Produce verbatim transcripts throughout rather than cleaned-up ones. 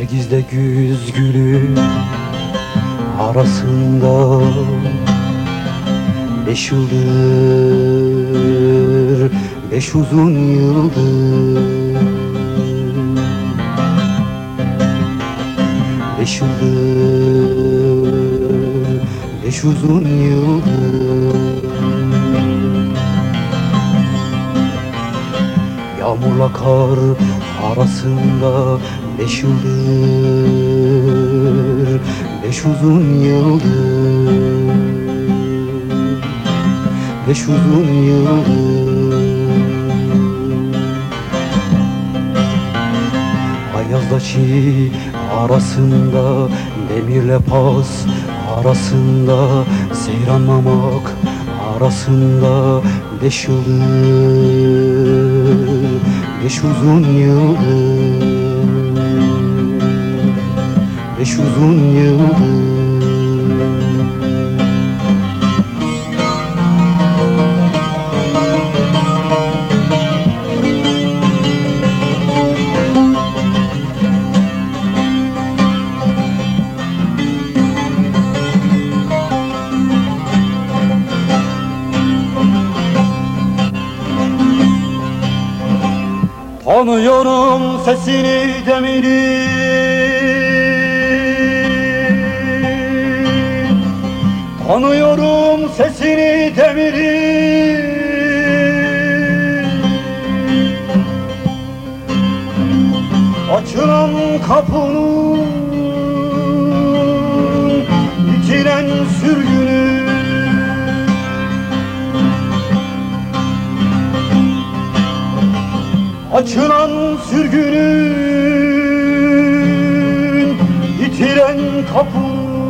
Nergiz'de güz gülü arasında beş yıldır, beş uzun yıldır, beş yıldır, beş uzun yıldır. Yağmurla kar arasında beş yıldır, beş uzun yıldır, beş uzun yıldır. Ayazla çiğ arasında, demirle pas arasında, seyranmamak arasında beş yıldır, beş uzun yıldır, beş uzun yıldır. Tanıyorum sesini demirin, tanıyorum sesini demirin. Açılan kapının, bitiren sürgünü, açılan sürgünün, yitiren kapı.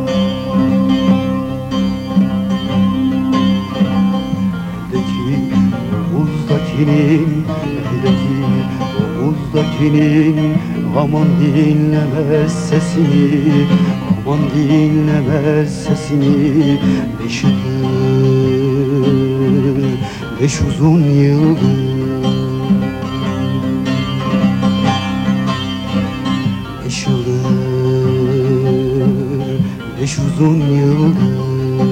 Eldeki omuzdakinin, eldeki omuzdakinin, aman dinlemez sesini, aman dinlemez sesini. Beş yıldır, beş uzun yıldır, beş yıldır, beş uzun yıldır.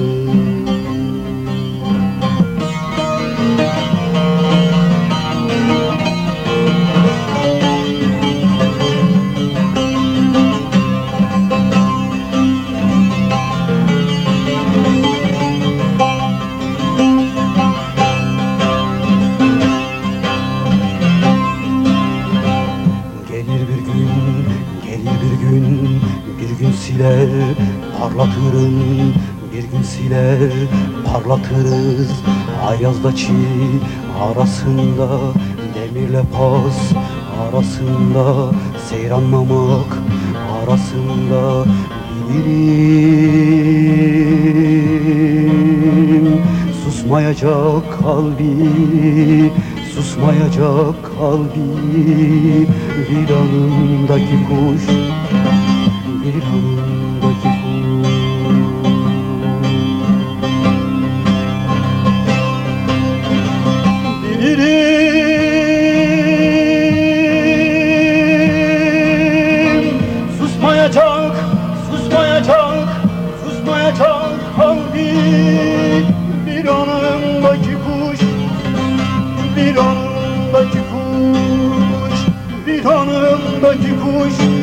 Bir gün siler parlatırım, bir gün siler parlatırız. Ayazla çiğ arasında, demirle pas arasında, seyranmamak arasında bilirim. Susmayacak kalbi, susmayacak kalbi, viranındaki kuş, bir andaki kuş. Bilirim, susmayacak, susmayacak, susmayacak kalbi, bir andaki kuş, bir andaki kuş, bir andaki kuş.